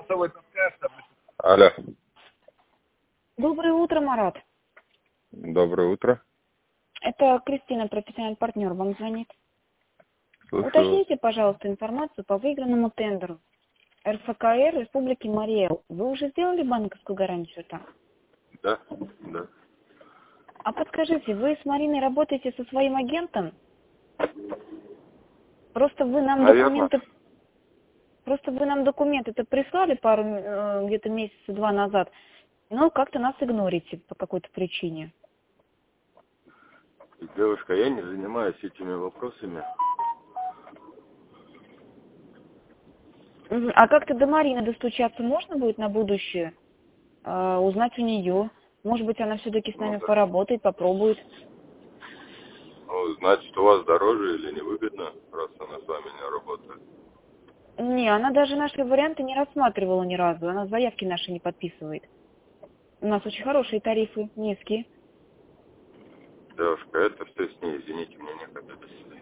Алло. Доброе утро, Марат. Доброе утро. Это Кристина, профессиональный партнер, вам звонит. Слушаю. Уточните, пожалуйста, информацию по выигранному тендеру РФКР Республики Мариэл. Вы уже сделали банковскую гарантию там? Да. А подскажите, вы с Мариной работаете со своим агентом? Просто вы нам Наверно. документы-то прислали где-то месяца два назад, но как-то нас игнорите по какой-то причине. Девушка, я не занимаюсь этими вопросами. А как-то до Марины достучаться можно будет на будущее? Узнать у нее. Может быть, она все-таки с нами Да. поработает, попробует. Ну, значит, у вас дороже или невыгодно, раз она с вами не работает? Не, она даже наши варианты не рассматривала ни разу. Она заявки наши не подписывает. У нас очень хорошие тарифы, низкие. Девушка, это все с ней, извините, мне некогда.